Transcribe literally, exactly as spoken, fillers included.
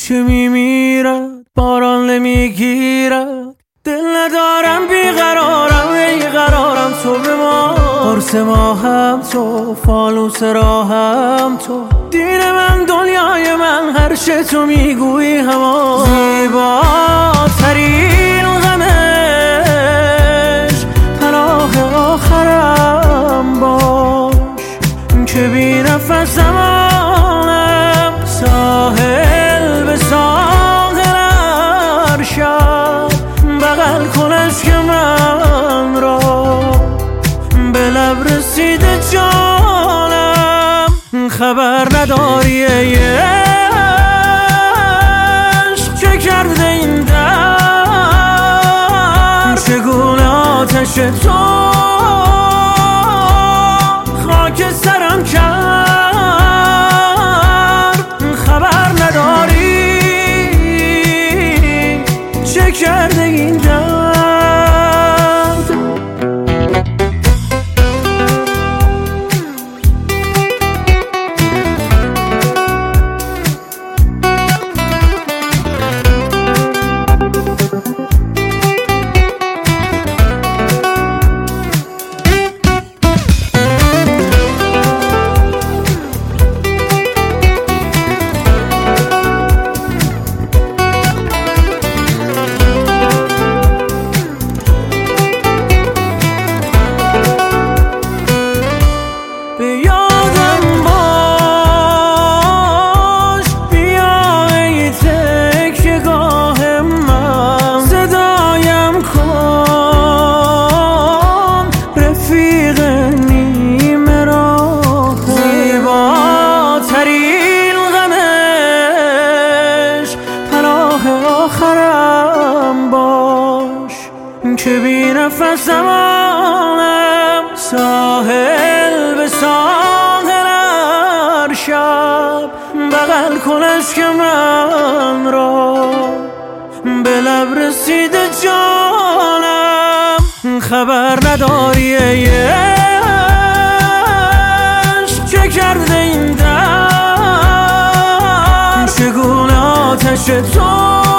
که میمیرد باران نمیگیرد، دل ندارم بیقرارم ای قرارم تو به ما، قرص ماهم تو، فانوس راهم تو، دین من دنیای من، هر چه تو میگویی همان. زیباترین غمش پناه آخرم باش، که بی نفسمانم ساحل به ساحل ارشد، بغل کنش که من را به لب رسیده جانم. خبر نداری ای عشق چه کرده این دل، چگونه آتش تو خاک سرم کرد. خبر نداری چه کرده این دل. آخرم باش که بی نفسمانم ساحل به ساحل ارشد، بغل کنش که من را به لب رسیده جانم. خبر نداری ای عشق چه کرده این دل، چگونه آتش تو